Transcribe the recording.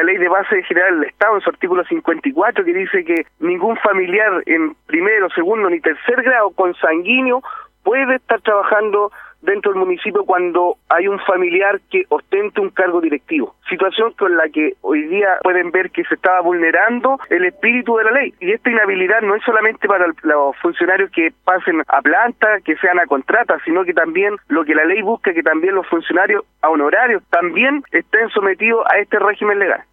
Ley de Base General del Estado, en su artículo 54, que dice que ningún familiar en primero, segundo ni tercer grado consanguíneo puede estar trabajando dentro del municipio cuando hay un familiar que ostente un cargo directivo. Situación con la que hoy día pueden ver que se estaba vulnerando el espíritu de la ley. Y esta inhabilidad no es solamente para los funcionarios que pasen a planta, que sean a contrata, sino que también lo que la ley busca, que también los funcionarios a honorarios también estén sometidos a este régimen legal.